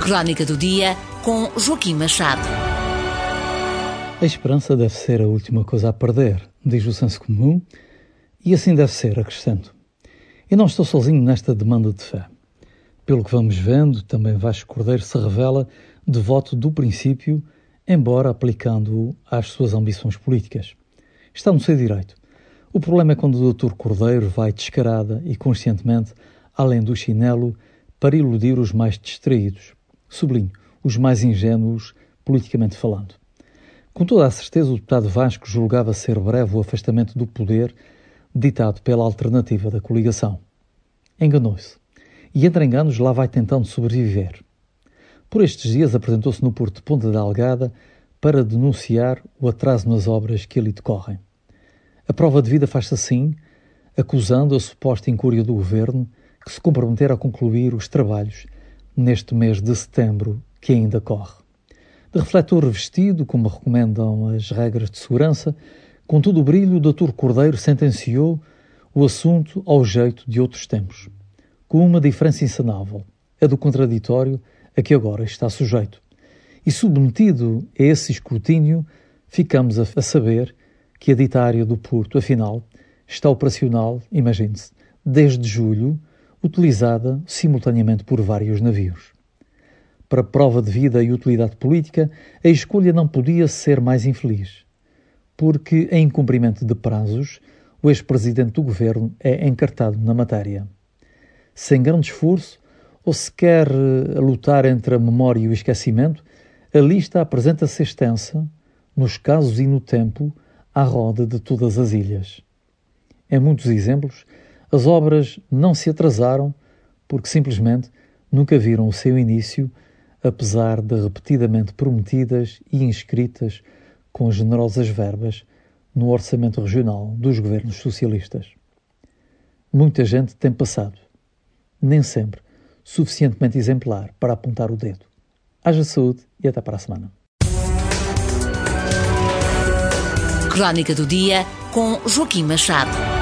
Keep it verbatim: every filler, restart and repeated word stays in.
Crónica do Dia, com Joaquim Machado. A esperança deve ser a última coisa a perder, diz o senso comum, e assim deve ser, acrescento. E não estou sozinho nesta demanda de fé. Pelo que vamos vendo, também Vasco Cordeiro se revela devoto do princípio, embora aplicando-o às suas ambições políticas. Está no seu direito. O problema é quando o doutor Cordeiro vai descarada e conscientemente além do chinelo para iludir os mais distraídos. Sublinho, os mais ingênuos, politicamente falando. Com toda a certeza, o deputado Vasco julgava ser breve o afastamento do poder ditado pela alternativa da coligação. Enganou-se. E entre enganos lá vai tentando sobreviver. Por estes dias apresentou-se no Porto de Ponta Delgada para denunciar o atraso nas obras que ali decorrem. A prova de vida faz-se assim, acusando a suposta incúria do governo que se comprometer a concluir os trabalhos neste mês de setembro que ainda corre. De refletor revestido, como recomendam as regras de segurança, com todo o brilho, o doutor Cordeiro sentenciou o assunto ao jeito de outros tempos, com uma diferença insanável, a do contraditório a que agora está sujeito. E submetido a esse escrutínio, ficamos a, a saber que a dita área do Porto, afinal, está operacional, imagine-se, desde julho, utilizada simultaneamente por vários navios. Para prova de vida e utilidade política, a escolha não podia ser mais infeliz, porque, em cumprimento de prazos, o ex-presidente do governo é encartado na matéria. Sem grande esforço, ou se quer lutar entre a memória e o esquecimento, a lista apresenta-se extensa, nos casos e no tempo, à roda de todas as ilhas. Em muitos exemplos, as obras não se atrasaram porque simplesmente nunca viram o seu início, apesar de repetidamente prometidas e inscritas com generosas verbas no orçamento regional dos governos socialistas. Muita gente tem passado, nem sempre suficientemente exemplar para apontar o dedo. Haja saúde e até para a semana. Crónica do Dia, com Joaquim Machado.